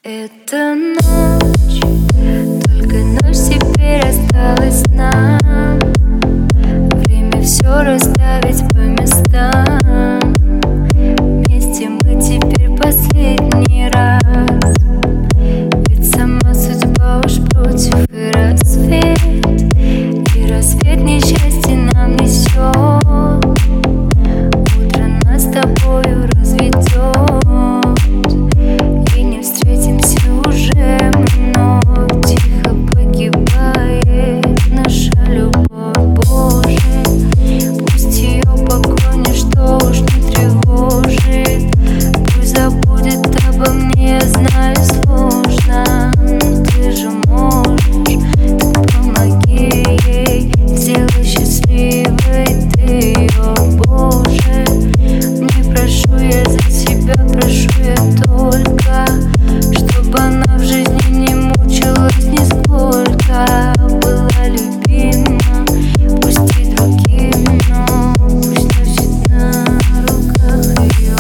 Это ночь, только ночь теперь осталась нам. Время все расставить по местам. Вместе мы теперь последний раз. Ведь сама судьба уж против, и рассвет несчастье нам несет. Утро нас с тобою разведет, и не встретимся уже вновь. Тихо погибает наша любовь, Боже. Пусть ее покой ничто уж не тревожит. Пусть забудет обо мне, я знаю, сложно, но ты же можешь. Так помоги ей, сделай счастливой ты ее, Боже. Не прошу я за тебя, прошу я только, чтобы она в жизни не мучилась нисколько. Была любима, пусть и другим, но пусть носит на руках ее.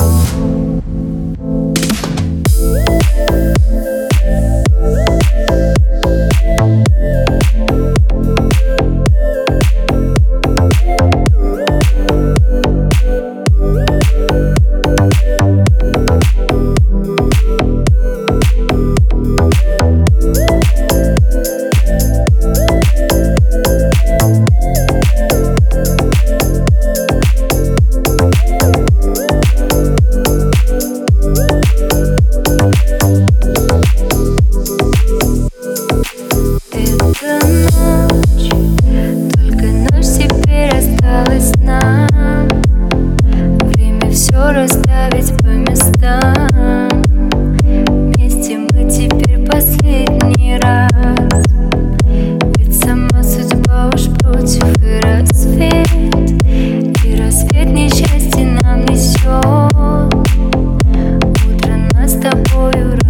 Это ночь, только ночь теперь осталась нам. Время все расставить по местам. Вместе мы теперь последний раз. Ведь сама судьба уж против, и рассвет несчастье нам несет. Утро нас с тобою